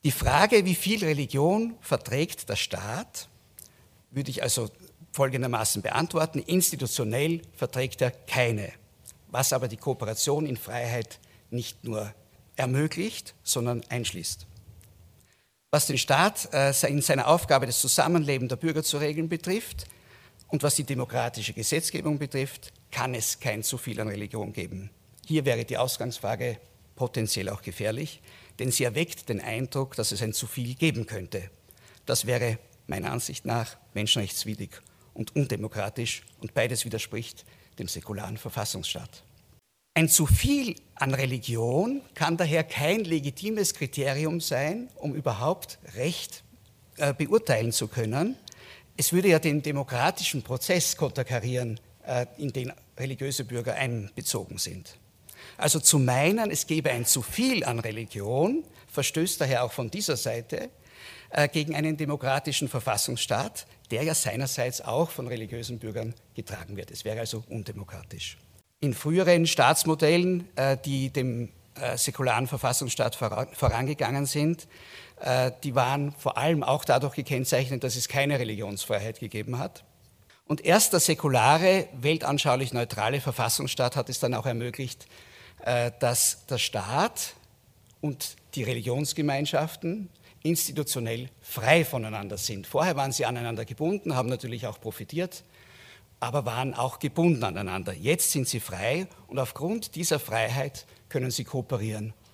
Die Frage, wie viel Religion verträgt der Staat, würde ich also folgendermaßen beantworten: Institutionell verträgt er keine, was aber die Kooperation in Freiheit nicht nur ermöglicht, sondern einschließt. Was den Staat in seiner Aufgabe, das Zusammenleben der Bürger zu regeln, betrifft und was die demokratische Gesetzgebung betrifft, kann es kein zu viel an Religion geben. Hier wäre die Ausgangsfrage potenziell auch gefährlich, denn sie erweckt den Eindruck, dass es ein zu viel geben könnte. Das wäre meiner Ansicht nach menschenrechtswidrig und undemokratisch und beides widerspricht dem säkularen Verfassungsstaat. Ein zu viel an Religion kann daher kein legitimes Kriterium sein, um überhaupt Recht beurteilen zu können. Es würde ja den demokratischen Prozess konterkarieren, in den religiöse Bürger einbezogen sind. Also zu meinen, es gebe ein zu viel an Religion, verstößt daher auch von dieser Seite gegen einen demokratischen Verfassungsstaat, der ja seinerseits auch von religiösen Bürgern getragen wird. Es wäre also undemokratisch. In früheren Staatsmodellen, die dem säkularen Verfassungsstaat vorangegangen sind, die waren vor allem auch dadurch gekennzeichnet, dass es keine Religionsfreiheit gegeben hat. Und erst der säkulare, weltanschaulich neutrale Verfassungsstaat hat es dann auch ermöglicht, dass der Staat und die Religionsgemeinschaften institutionell frei voneinander sind. Vorher waren sie aneinander gebunden, haben natürlich auch profitiert, aber waren auch gebunden aneinander. Jetzt sind sie frei und aufgrund dieser Freiheit können sie kooperieren